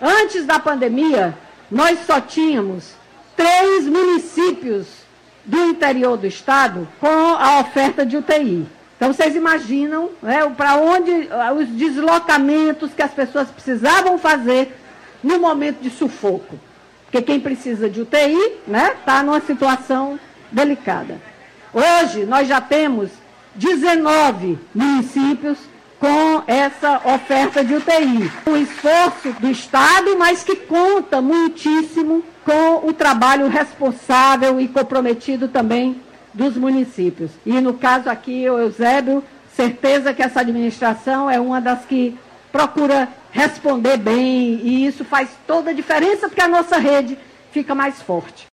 Antes da pandemia, nós só tínhamos 3 municípios do interior do estado com a oferta de UTI. Então, vocês imaginam, né, para onde os deslocamentos que as pessoas precisavam fazer no momento de sufoco. Porque quem precisa de UTI, né, está numa situação delicada. Hoje, nós já temos 19 municípios com essa oferta de UTI. Um esforço do Estado, mas que conta muitíssimo com o trabalho responsável e comprometido também dos municípios. E no caso aqui, o Eusébio, certeza que essa administração é uma das que procura responder bem, e isso faz toda a diferença, porque a nossa rede fica mais forte.